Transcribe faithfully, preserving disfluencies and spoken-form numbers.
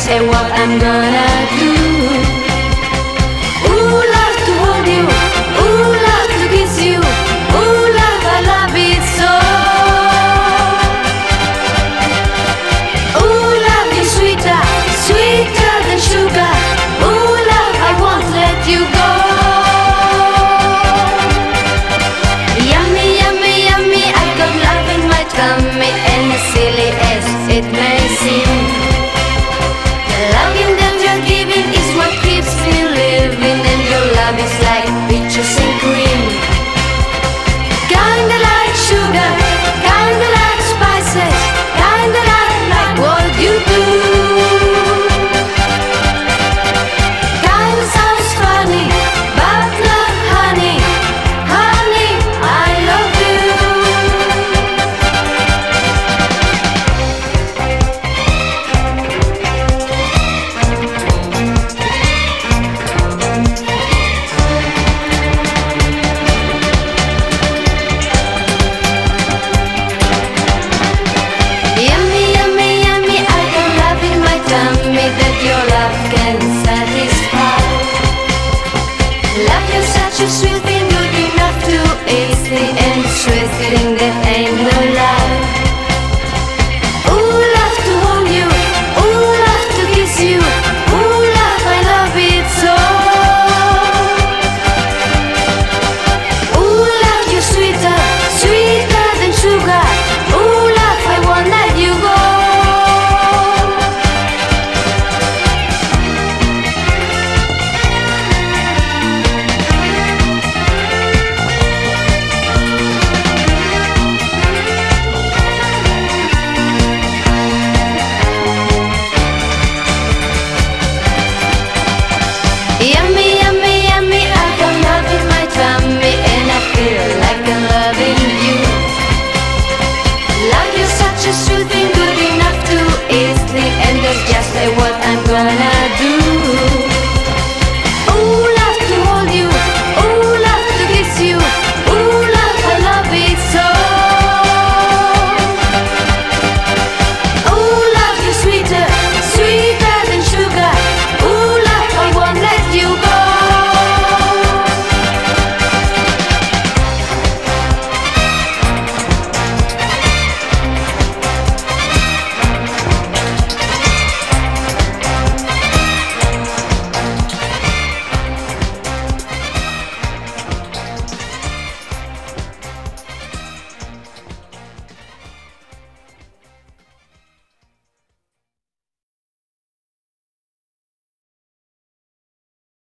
say what I'm gonna do. Ooh, love to hold you, ooh, love to kiss you, ooh, love, I love it so. Ooh, love you sweeter, sweeter than sugar. Ooh, love, I won't let you go. Yummy, yummy, yummy, I got love in my tummy, and as silly as it may